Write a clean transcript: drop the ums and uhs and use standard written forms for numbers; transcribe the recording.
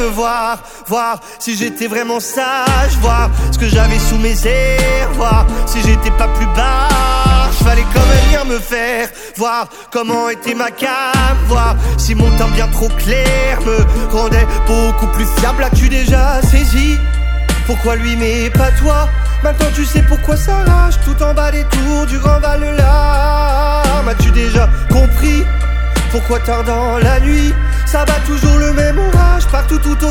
Voir si j'étais vraiment sage, voir ce que j'avais sous mes airs, voir si j'étais pas plus bas. Fallait quand même bien me faire voir comment était ma cam, voir si mon teint bien trop clair me rendait beaucoup plus fiable. As-tu déjà saisi pourquoi lui mais pas toi? Maintenant tu sais pourquoi ça rage tout en bas des tours du Grand Val-de-Larme. As-tu déjà compris pourquoi tard dans la nuit ça bat toujours le même orage partout tout autour?